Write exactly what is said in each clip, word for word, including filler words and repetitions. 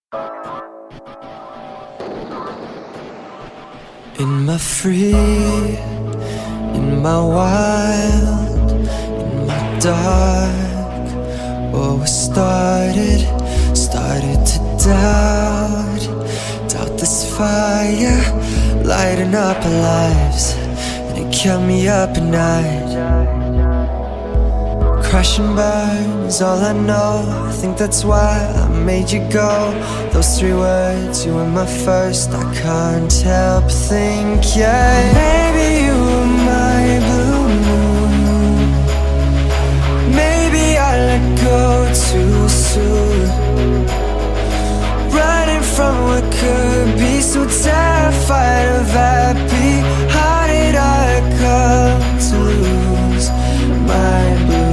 In my free, in my wild, in my dark, what was started, started to doubt, doubt this fire, lighting up our lives, and it kept me up at night. Crash and burn is all I know, I think that's why I made you go. Those three words, you were my first, I can't help thinking maybe you were my blue moon. Maybe I let go too soon, running from what could be, so terrified of happy. How did I come to lose my blue?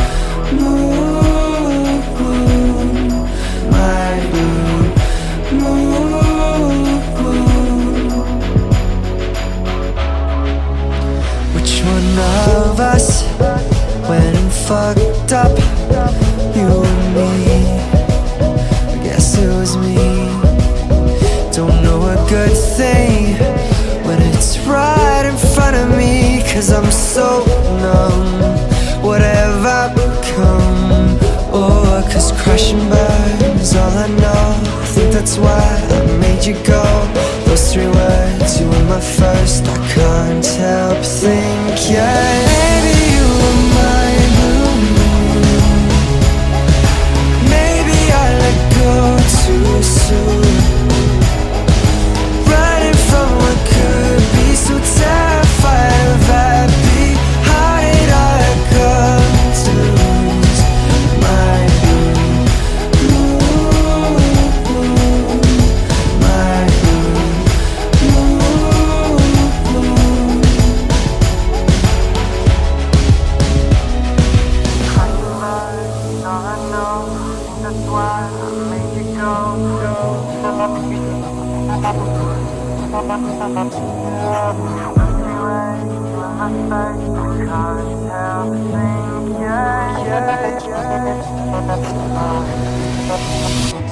Of us, when I'm fucked up, you and me, I guess it was me. Don't know a good thing when it's right in front of me, cause I'm so numb. What have I become? Oh, cause crash and burn is all I know, I think that's why I made you go. Those three words, you were my first, I can't help thinking maybe you were my blue moon. Maybe I let go too soon, running from what could be, so terrified of happy. How did I come to lose my blue moon? My yeah, yeah, yeah.